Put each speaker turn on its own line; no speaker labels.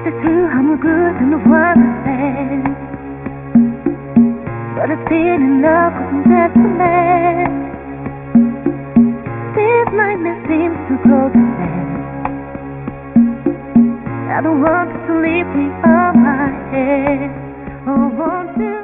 If it's true, I'm good in the world understands. But it's being in love wasn't just a man. This nightmare seems too close to end. I don't want to leave me on my head. I want to